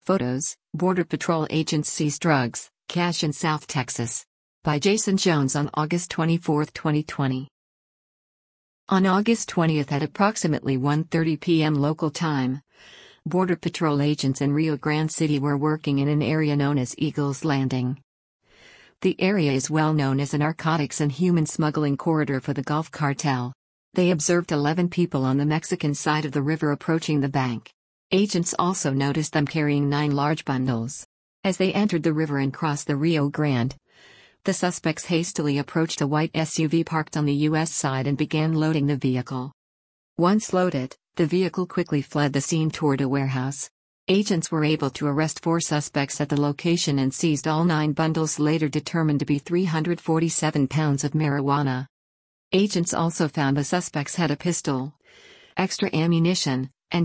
Photos: Border Patrol agents seize drugs, cash in South Texas. By Jason Jones on August 24, 2020. On August 20 at approximately 1:30 p.m. local time, Border Patrol agents in Rio Grande City were working in an area known as Eagles Landing. The area is well known as a narcotics and human smuggling corridor for the Gulf Cartel. They observed 11 people on the Mexican side of the river approaching the bank. Agents also noticed them carrying 9 large bundles. As they entered the river and crossed the Rio Grande, the suspects hastily approached a white SUV parked on the U.S. side and began loading the vehicle. Once loaded, the vehicle quickly fled the scene toward a warehouse. Agents were able to arrest 4 suspects at the location and seized all 9 bundles, later determined to be 347 pounds of marijuana. Agents also found the suspects had a pistol, extra ammunition, and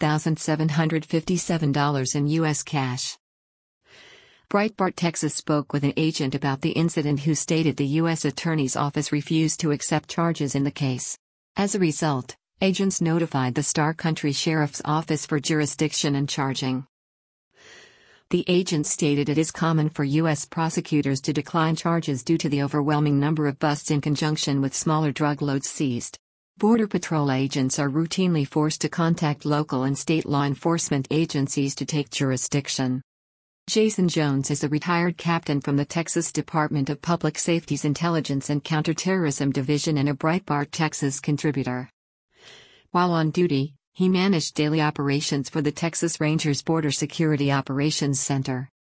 $12,757 in U.S. cash. Breitbart Texas spoke with an agent about the incident who stated the U.S. Attorney's Office refused to accept charges in the case. As a result, agents notified the Star Country Sheriff's Office for jurisdiction and charging. The agent stated it is common for U.S. prosecutors to decline charges due to the overwhelming number of busts in conjunction with smaller drug loads seized. Border Patrol agents are routinely forced to contact local and state law enforcement agencies to take jurisdiction. Jason Jones is a retired captain from the Texas Department of Public Safety's Intelligence and Counterterrorism Division and a Breitbart Texas contributor. While on duty, he managed daily operations for the Texas Rangers Border Security Operations Center.